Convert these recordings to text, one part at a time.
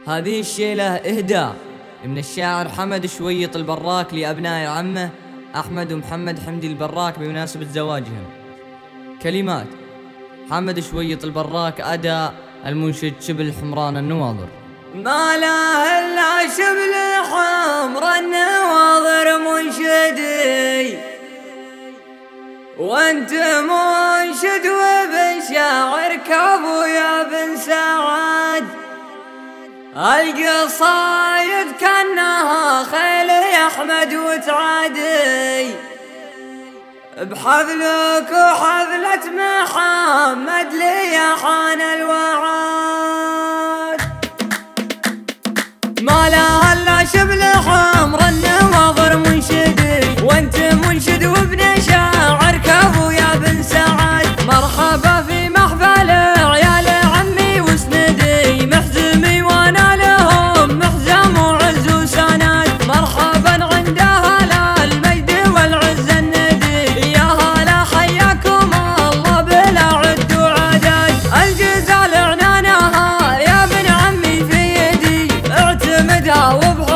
هذه الشيلة إهداء من الشاعر حمد شويط البراك لأبناء عمه أحمد ومحمد حمدي البراك بمناسبة زواجهم. كلمات حمد شويط البراك، أداء المنشد شبل حمران النواظر. ما لا إلا شبل حمر النواظر منشدي، وانت منشد وابن شاعر كابو يا بن سعد. القصايد كانها خيل يا احمد وتعدي، بحفلك وحفلة محمد لي حان الوعد. ما لها الا شبل حمر النواظر منشدي، وانت منشد وابن شاعر كابو يا بن سعد. مرحبا في محفل عيال عمي وسندي، محزمي وانا لهم محزم وعز وسند. مرحبا عند هلا المجد والعز الندي، يا هلا حياكم الله بلا عد وعدد. الجزال عنانها يا ابن عمي في يدي، اعتمدها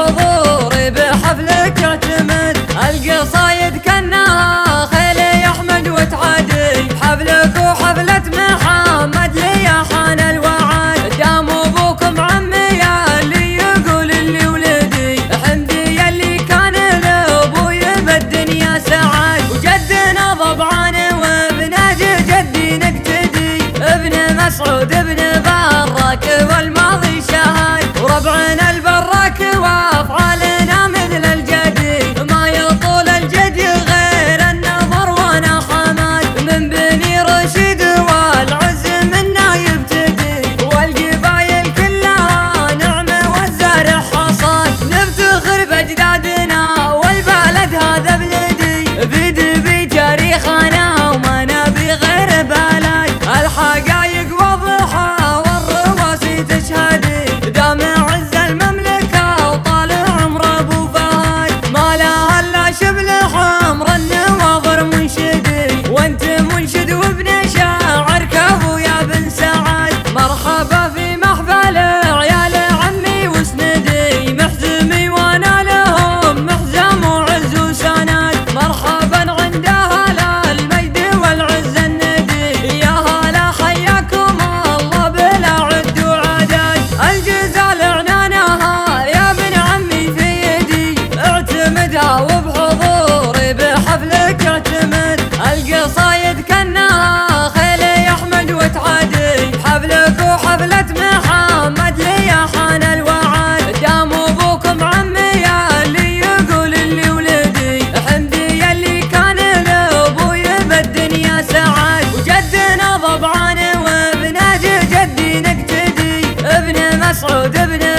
وبحضوري بحفلك اعتمد. القصايد كانها خيل يا احمد وتعدي، بحفلك وحفلة محمد لي حان الوعد. دام ابوكم عمي يا اللي يقول اللي ولدي، حمدي يا اللي كان لابوي بالدنيا سعد. وجدنا ضبعان وابن جدي نقتدي، ابن مسعود ابن براك والماضي شهد. وربعنا البراك وافعالنا مثل الجدي، ما يطول الجدي غير النظر وانا حمد. من بني رشيد والعز منا يبتدي، والقبايل كلها نعمة والزرع حصاد. نفتخر باجدادنا والبلد هذا بلدي، بدي تاريخنا وما نبي غير بلد. الحقايق واضحة والرواسي تشهدي، دام عز المملكة وطال عمر ابو فهد. ما لها الا شبل حمر النواظر منشدي، وانت منشد وابن شاعر كابو يا بن سعد. مرحبا في محفل عيال عمي وسندي، محزمي وانا لهم محزم وعز وسند. مرحبا عند هلا المجد والعز الندي، يا هلا حياكم الله بلا عد وعدد. الجزال عنانها يا ابن عمي في يدي، اعتمدها وبحضوري بحفلك اعتمد. القصايد كانها خيل يا احمد وتعدي، بحفلك وحفلة محمد لي حان الوعد. دام ابوكم عمي يا اللي يقول اللي ولدي، حمدي يا اللي كان لابوي بالدنيا سعد. وجدنا ضبعان وابن جدي نقتدي، ابن مسعود ابن